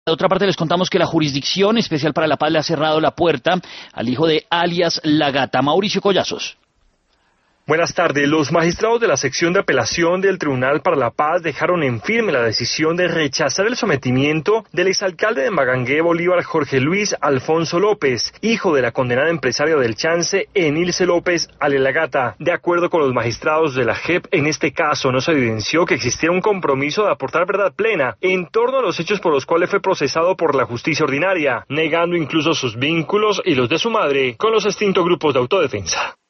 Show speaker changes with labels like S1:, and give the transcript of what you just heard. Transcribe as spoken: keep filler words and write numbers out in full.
S1: De otra parte, les contamos que la Jurisdicción Especial para la Paz le ha cerrado la puerta al hijo de alias La Gata, Mauricio Collazos.
S2: Buenas tardes. Los magistrados de la sección de apelación del Tribunal para la Paz dejaron en firme la decisión de rechazar el sometimiento del exalcalde de Magangué, Bolívar, Jorge Luis Alfonso López, hijo de la condenada empresaria del Chance, Enilce López, alias La Gata. De acuerdo con los magistrados de la J E P, en este caso no se evidenció que existiera un compromiso de aportar verdad plena en torno a los hechos por los cuales fue procesado por la justicia ordinaria, negando incluso sus vínculos y los de su madre con los extintos grupos de autodefensa.